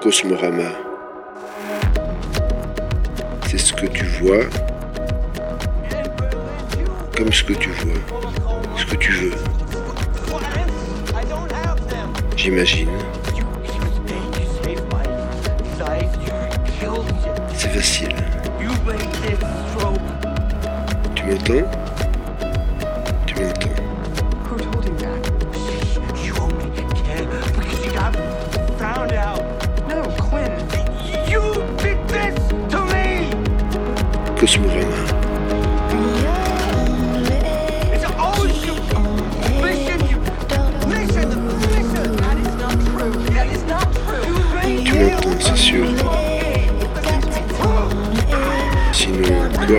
Cosmorama. C'est ce que tu vois, comme ce que tu vois, ce que tu veux. J'imagine. C'est facile. Tu m'entends? Tu m'entends? Cosmorama. Tu m'entends, c'est sûr. Sinon, quoi?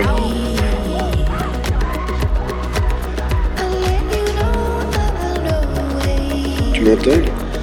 Tu m'entends?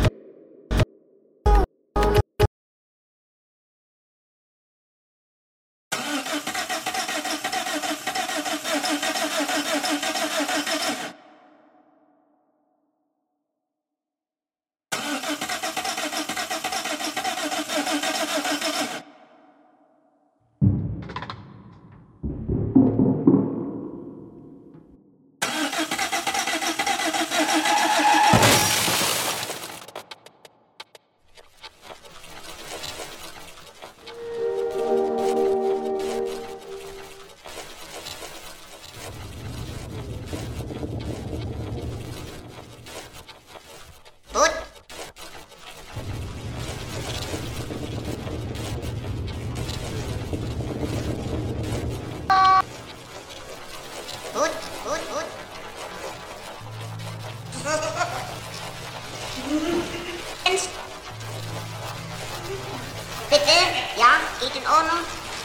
Bitte? Ja, geht in Ordnung?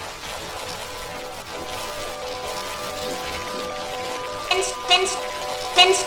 Fenster.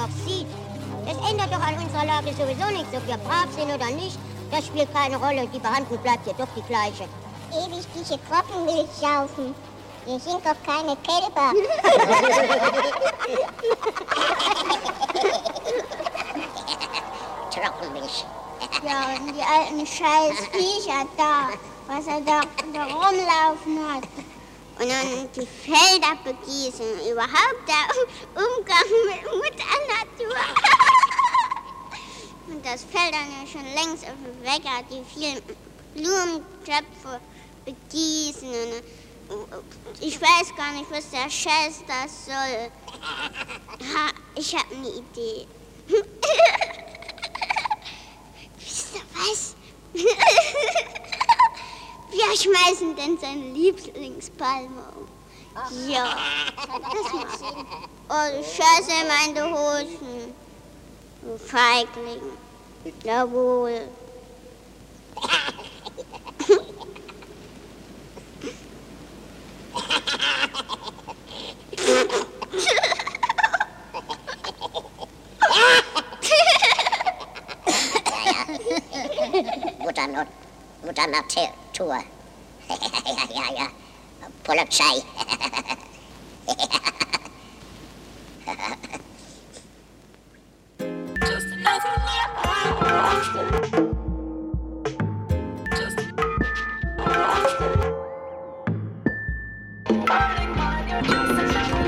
Bauxit. Das ändert doch an unserer Lage sowieso nichts, ob wir brav sind oder nicht. Das spielt keine Rolle und die Behandlung bleibt ja doch die gleiche. Ewig diese Trockenmilch saufen. Wir sind doch keine Kälber. Trockenmilch. Ja, und die alten scheiß Viecher da, was er da rumlaufen hat. Und dann die Felder begießen, überhaupt der Umgang mit Mutter Natur. Und das fällt dann ja schon längst auf den Wecker, die vielen Blumentöpfe begießen. Und ich weiß gar nicht, was der Scheiß das soll. Ha, ich habe eine Idee. Wisst ihr was? Wir schmeißen denn seine Lieblingspalme um. Ja, das macht Sinn. Oh, du Scheiße in meine Hosen. Du Feigling. Jawohl. Mutter Natur. Ja. Polizei. Just another lie. Just burning mind, you're just another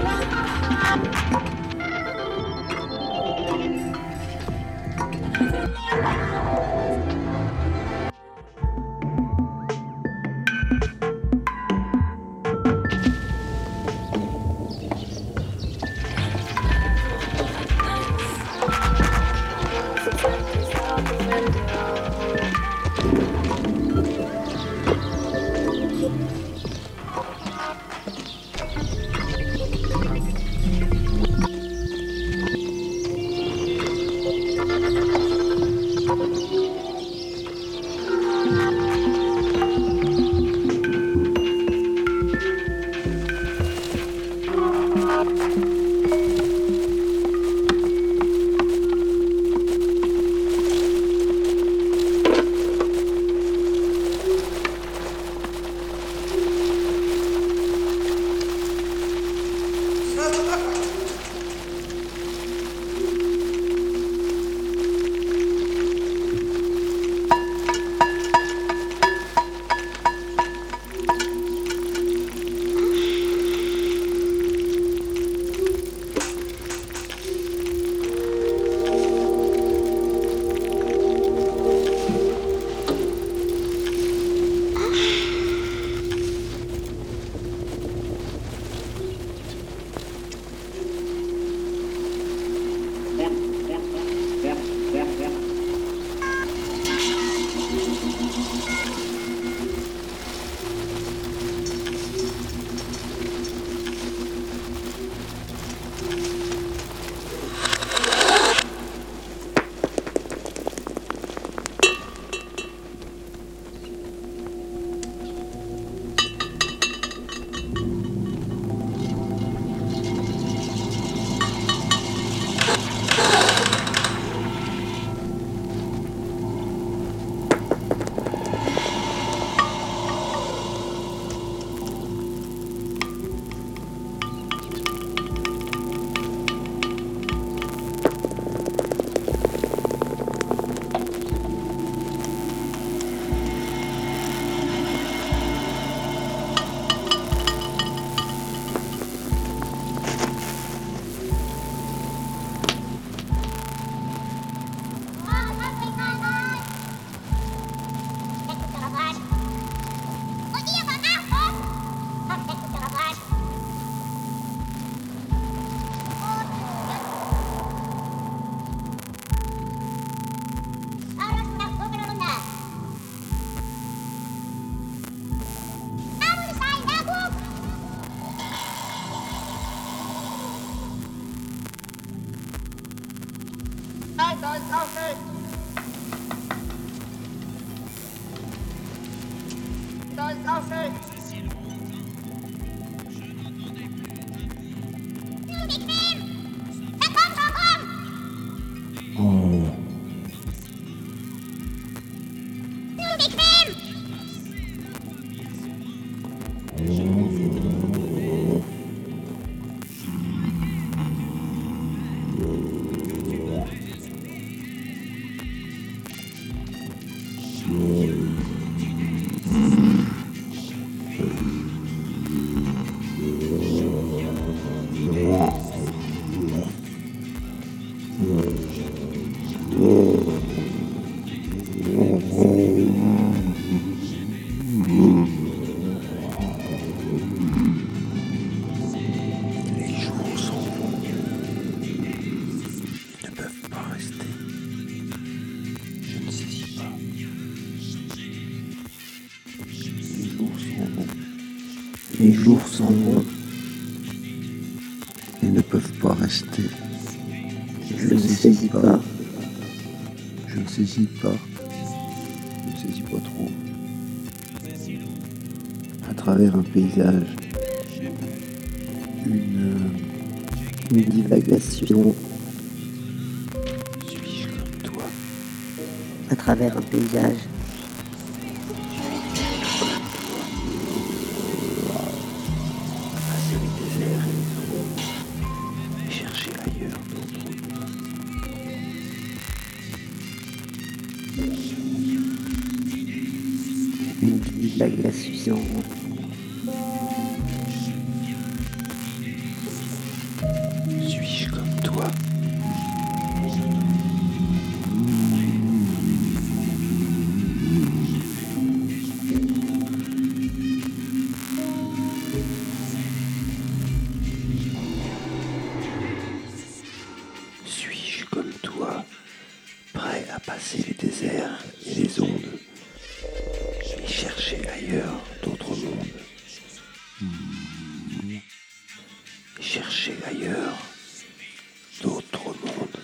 Nein, da ist auch nicht. Da ist auch nicht. Unbequem! Da kommt doch rum! Les jours s'en vont et ne peuvent pas rester. Je ne saisis pas. Je ne saisis pas. Je ne saisis pas trop. À travers un paysage, une divagation. Suis-je comme toi? À travers un paysage. Passer les déserts et les eaux, et chercher ailleurs d'autres mondes. Une divagation. Suis-je comme toi? Suis-je comme toi, prêt à passer les déserts et les ondes, et chercher ailleurs d'autres mondes? Chercher ailleurs d'autres mondes.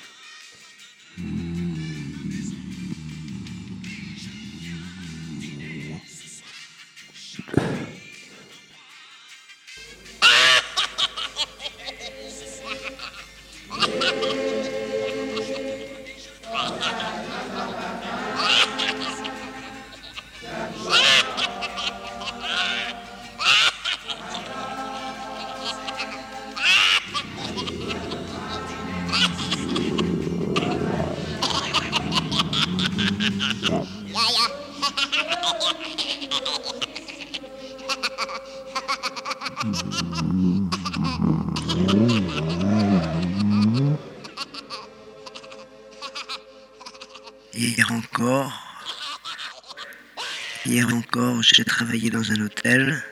Hier encore, j'ai travaillé dans un hôtel.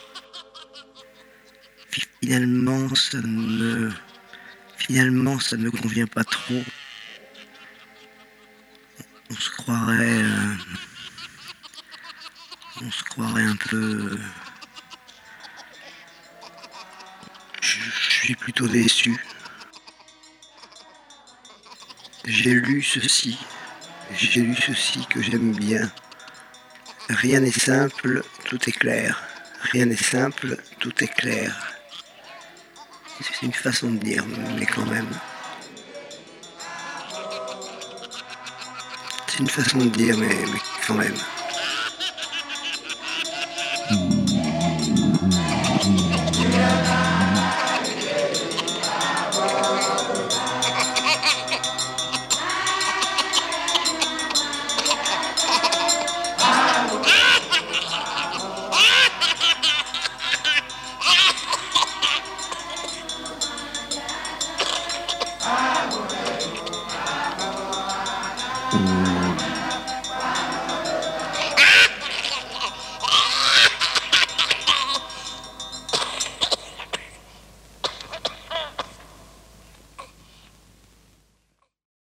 Finalement, ça ne me convient pas trop. On se croirait un peu. Je suis plutôt déçu. J'ai lu ceci que j'aime bien. Rien n'est simple, tout est clair. Rien n'est simple, tout est clair. C'est une façon de dire, mais quand même. C'est une façon de dire, mais quand même.